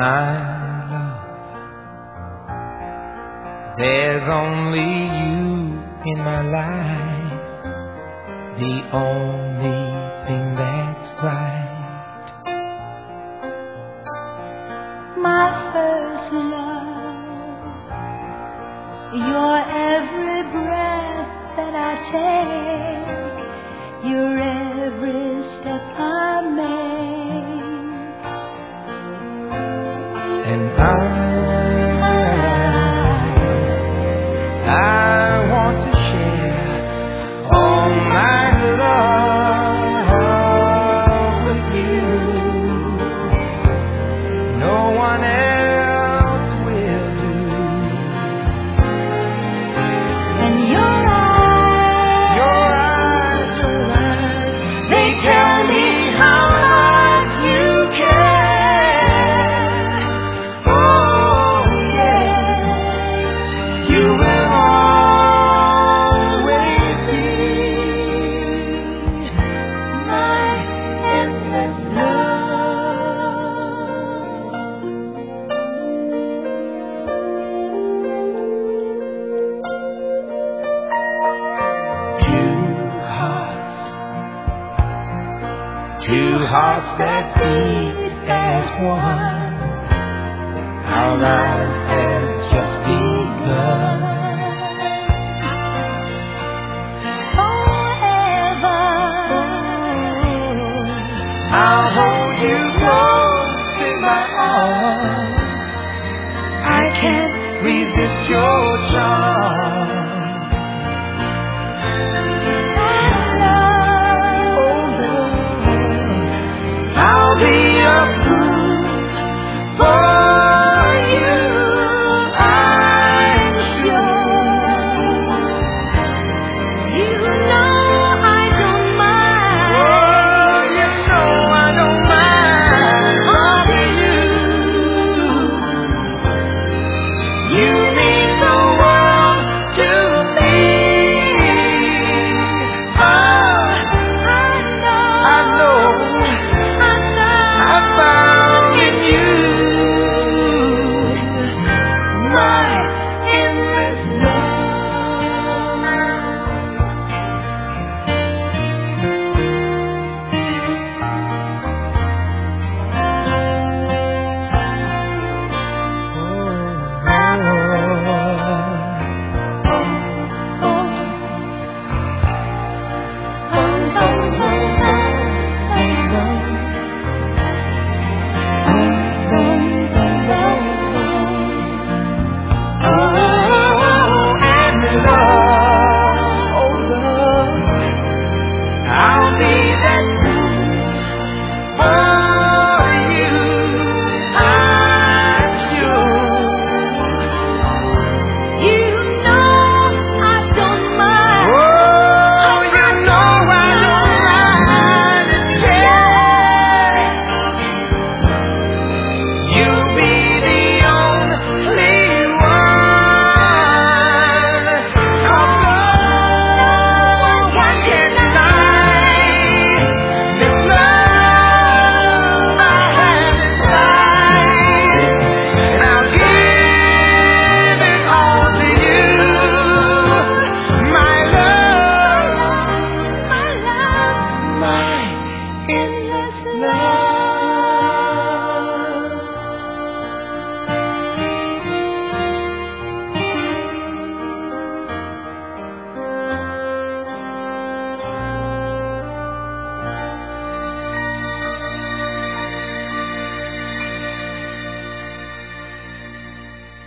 my love. There's only you in my life, the only thing that's right. My first love, your every breath that I take, your every step I make. And I want to share all my love with you. No one else will do. And your eyes, they tell me how much you care. Oh yeah, you will always be my endless Two hearts that beat as one. Our lives have just begun. forever. I'll hold you close in my arms. I can't resist your charm. I'll be a brute for you, I'm sure. You know I don't mind. Oh, you know I don't mind loving you. You mean the world to me. Oh, I know. I found in you my endless love.